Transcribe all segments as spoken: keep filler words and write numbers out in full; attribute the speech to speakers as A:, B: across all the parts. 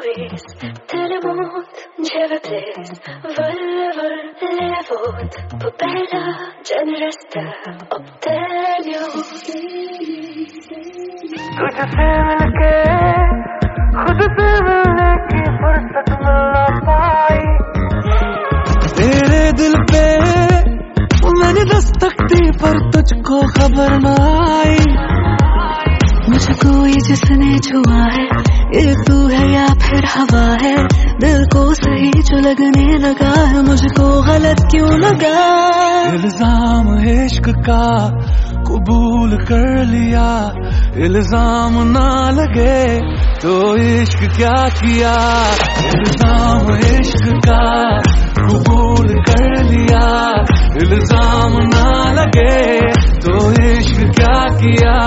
A: vis till emot djävulskt völver levot på bella generösta obtelio
B: तुझसे मिलके खुद से मिलने की फुर्सत मिल ना पाई तेरे दिल पे मैंने दस्तक दी पर तुझको खबर न आई
A: मुझको ये जिसने छुआ है ये तू है या फिर हवा है दिल को सही जो लगने लगा है मुझको गलत क्यों लगा
B: इल्जाम इश्क का कबूल कर लिया इल्जाम ना लगे तो इश्क क्या किया इल्जाम इश्क का कबूल कर लिया इल्जाम ना लगे तो इश्क क्या किया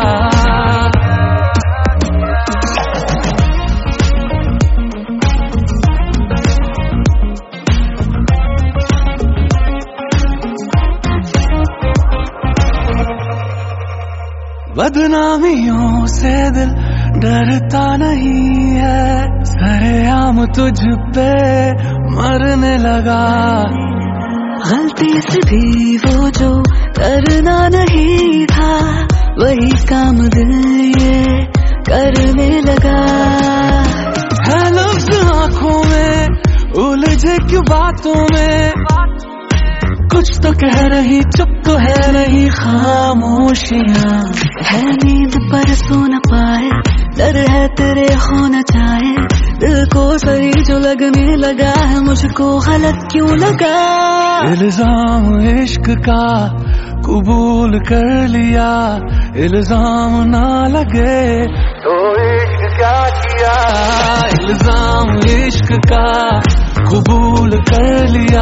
B: बदनामियों से दिल डरता नहीं है सरेआम तुझ पे मरने लगा
A: गलती से भी वो जो करना नहीं था वही काम दिल ये करने लगा
B: है लफ्ज़ आँखों में उलझे क्यों बातों में कुछ तो कह रही चुप तो है नहीं खामोशियाँ
A: है नींद पर सो न पाए डर है तेरे होना चाहे दिल को सही जो लगने लगा है मुझको गलत क्यों लगा
B: इल्जाम इश्क का कबूल कर लिया इल्जाम ना लगे तो इश्क क्या किया इल्जाम इश्क का कबूल कर लिया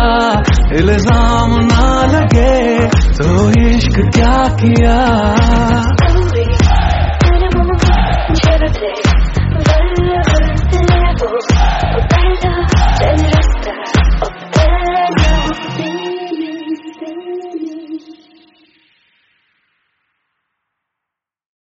B: इल्जाम ना लगे तो इश्क क्या किया